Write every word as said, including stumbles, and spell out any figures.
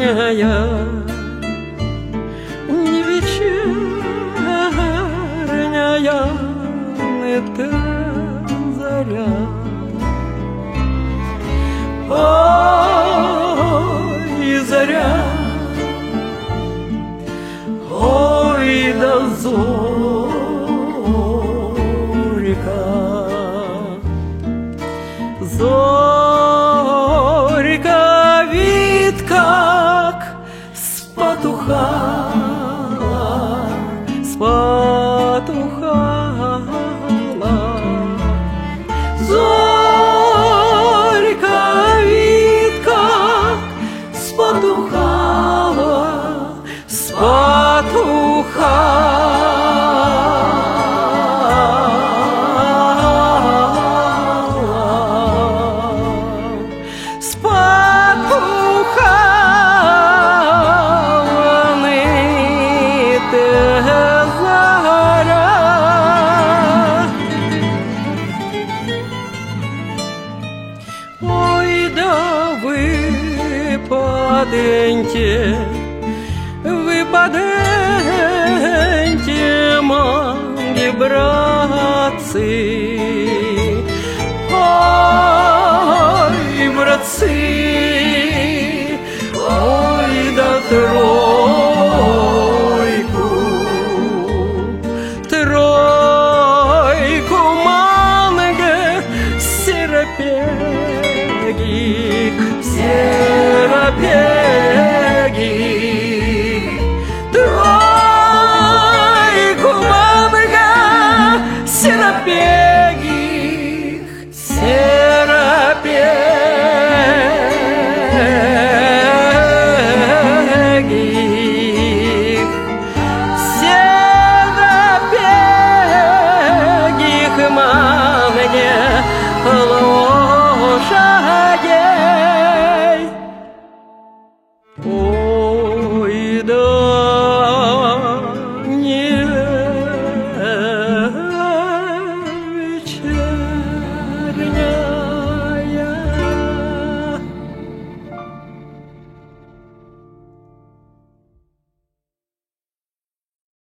не вечерняя, это заря. Ой, заря, ой, да зорька, зорька вид как спотухала, спотухала. Зорька вид как спотухала, спотухала, спотухала ныне заря. Ой, да выпаденьте, выпаденьте, манги, братцы. Ой, братцы, ой, да тройку, тройку манги, серапеги, серапеги.